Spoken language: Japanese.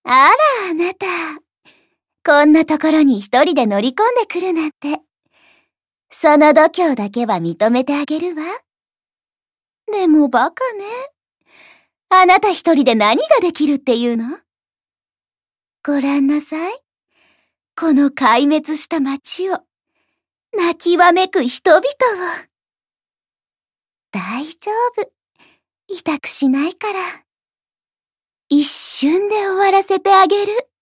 あら、あなた。こんなところに一人で乗り込んでくるなんて。その度胸だけは認めてあげるわ。でもバカね。あなた一人で何ができるっていうの？ごらんなさい。この壊滅した街を、泣きわめく人々を。大丈夫。痛くしないから。一瞬で終わらせてあげる。